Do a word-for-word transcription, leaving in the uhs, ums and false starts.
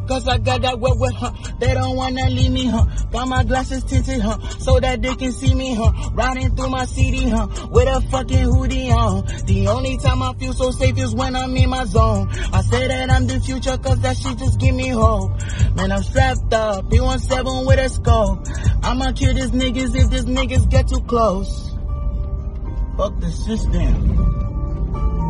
Cause I got that wet wet, huh? They don't wanna leave me, huh? Got my glasses tinted, huh? So that they can see me, huh? Riding through my C D, huh? With a fucking hoodie on. The only time I feel so safe is when I'm in my zone. I say that I'm the future cause that shit just give me hope. Man, I'm strapped up, P seventeen with a scope. I'ma kill these niggas if these niggas get too close. Fuck the system.